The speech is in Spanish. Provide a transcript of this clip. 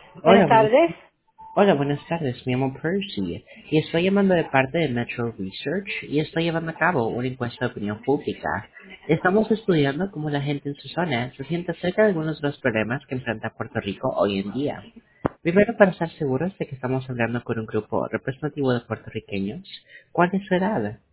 Hola, Buenas tardes. hola, buenas tardes. Me llamo Percy y estoy llamando de parte de Metro Research y estoy llevando a cabo una encuesta de opinión pública. Estamos estudiando cómo la gente en su zona se siente acerca de algunos de los problemas que enfrenta Puerto Rico hoy en día. Primero, para estar seguros de que estamos hablando con un grupo representativo de puertorriqueños, ¿cuál es su edad?